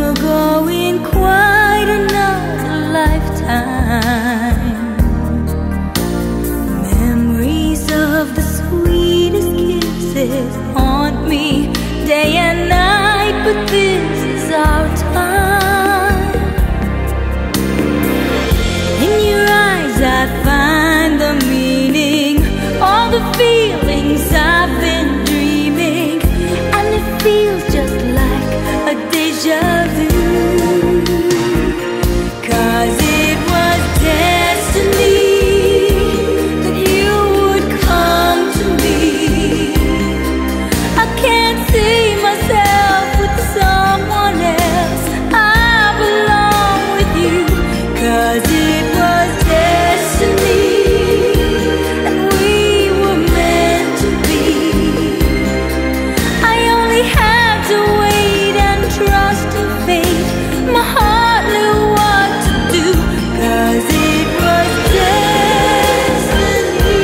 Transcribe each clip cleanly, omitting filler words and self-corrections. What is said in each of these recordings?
ago in quite another lifetime. Memories of the sweetest kisses haunt me day and night, but this is our time. In your eyes I find the meaning, all the feelings I've been dreaming, and it feels just like a deja vu. 'Cause it was destiny that you would come to me. I can't see myself with someone else, I belong with you. 'Cause it was destiny, and we were meant to be. I only had to wait and trust in fate. My heart knew what to do, 'cause it was destiny.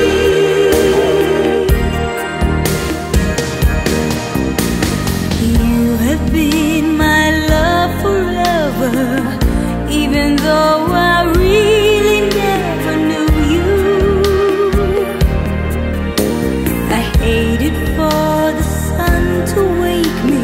You have been my love forever, even though I really never knew you. I hated for the sun to wake me